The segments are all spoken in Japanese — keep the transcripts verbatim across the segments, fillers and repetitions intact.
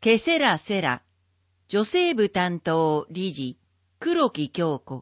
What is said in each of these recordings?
ケセラセラ、女性部担当理事、黒木京子。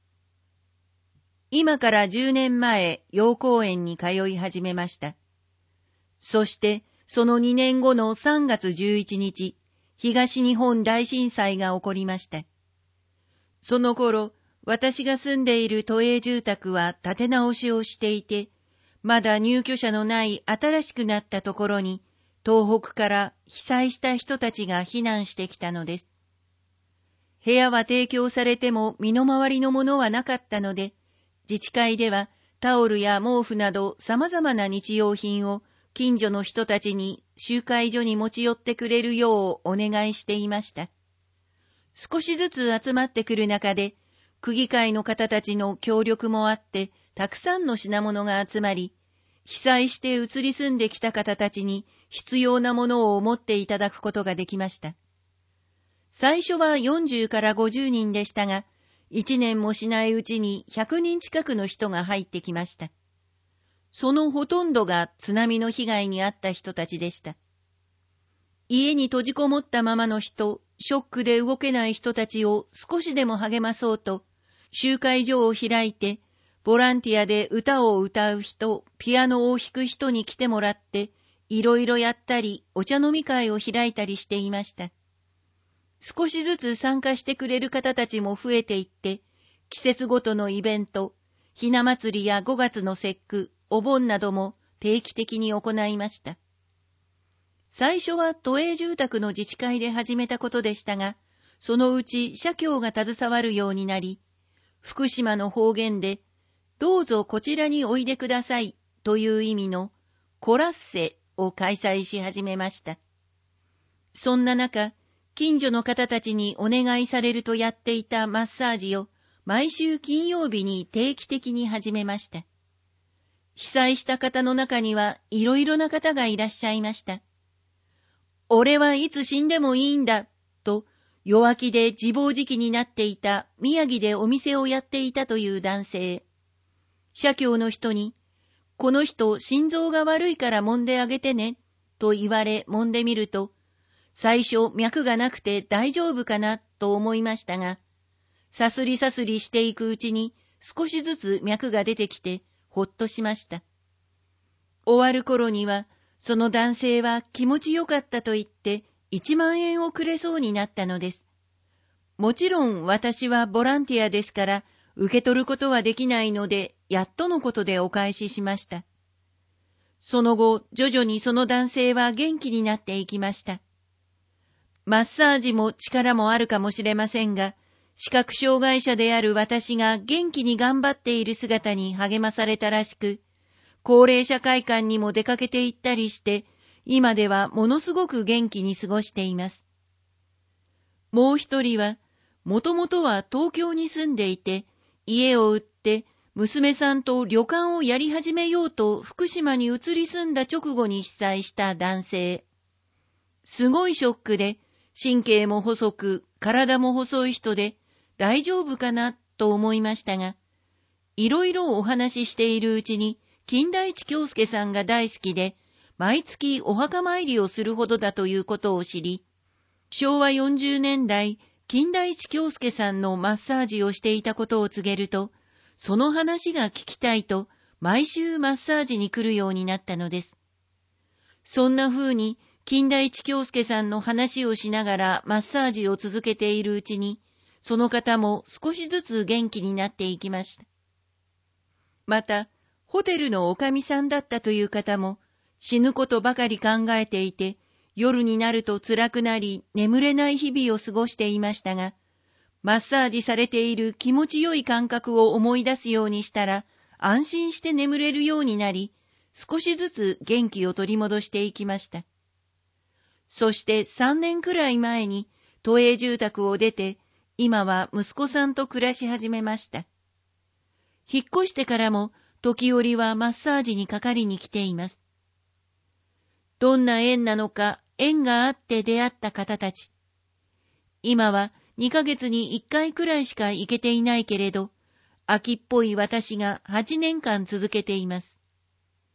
今からじゅうねんまえ、陽光園に通い始めました。そして、そのにねんごのさんがつじゅういちにち、東日本大震災が起こりました。その頃、私が住んでいる都営住宅は建て直しをしていて、まだ入居者のない新しくなったところに、東北から被災した人たちが避難してきたのです。部屋は提供されても身の回りのものはなかったので、自治会ではタオルや毛布など様々な日用品を近所の人たちに集会所に持ち寄ってくれるようお願いしていました。少しずつ集まってくる中で、区議会の方たちの協力もあって、たくさんの品物が集まり、被災して移り住んできた方たちに必要なものを持っていただくことができました。最初はよんじゅうからごじゅうにんでしたが、いちねんもしないうちにひゃくにん近くの人が入ってきました。そのほとんどが津波の被害に遭った人たちでした。家に閉じこもったままの人、ショックで動けない人たちを少しでも励まそうと、集会所を開いて、ボランティアで歌を歌う人、ピアノを弾く人に来てもらって、いろいろやったり、お茶飲み会を開いたりしていました。少しずつ参加してくれる方たちも増えていって、季節ごとのイベント、ひな祭りやごがつの節句、お盆なども定期的に行いました。最初は都営住宅の自治会で始めたことでしたが、そのうち社協が携わるようになり、福島の方言で、どうぞこちらにおいでくださいという意味のコラッセを開催し始めました。そんな中、近所の方たちにお願いされるとやっていたマッサージを毎週金曜日に定期的に始めました。被災した方の中にはいろいろな方がいらっしゃいました。俺はいつ死んでもいいんだと弱気で自暴自棄になっていた宮城でお店をやっていたという男性。社協の人に、この人心臓が悪いから揉んであげてね、と言われ揉んでみると、最初脈がなくて大丈夫かなと思いましたが、さすりさすりしていくうちに少しずつ脈が出てきてほっとしました。終わる頃には、その男性は気持ちよかったと言っていちまんえんをくれそうになったのです。もちろん私はボランティアですから、受け取ることはできないので、やっとのことでお返ししました。その後、徐々にその男性は元気になっていきました。マッサージも力もあるかもしれませんが、視覚障害者である私が元気に頑張っている姿に励まされたらしく、高齢者会館にも出かけて行ったりして、今ではものすごく元気に過ごしています。もう一人は、もともとは東京に住んでいて、家を売って娘さんと旅館をやり始めようと福島に移り住んだ直後に被災した男性。すごいショックで神経も細く体も細い人で大丈夫かなと思いましたが、いろいろお話ししているうちに金田一京介さんが大好きで毎月お墓参りをするほどだということを知り、しょうわよんじゅうねんだい金田一京介さんのマッサージをしていたことを告げると、その話が聞きたいと毎週マッサージに来るようになったのです。そんな風に金田一京介さんの話をしながらマッサージを続けているうちに、その方も少しずつ元気になっていきました。また、ホテルのおかみさんだったという方も死ぬことばかり考えていて、夜になると辛くなり眠れない日々を過ごしていましたが、マッサージされている気持ちよい感覚を思い出すようにしたら安心して眠れるようになり、少しずつ元気を取り戻していきました。そしてさんねんくらい前に都営住宅を出て、今は息子さんと暮らし始めました。引っ越してからも時折はマッサージにかかりに来ています。どんな縁なのか、縁があって出会った方たち。今はにかげつにいっかいくらいしか行けていないけれど、秋っぽい私がはちねんかん続けています。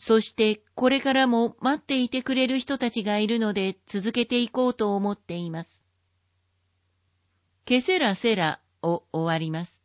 そしてこれからも待っていてくれる人たちがいるので続けていこうと思っています。ケセラセラを終わります。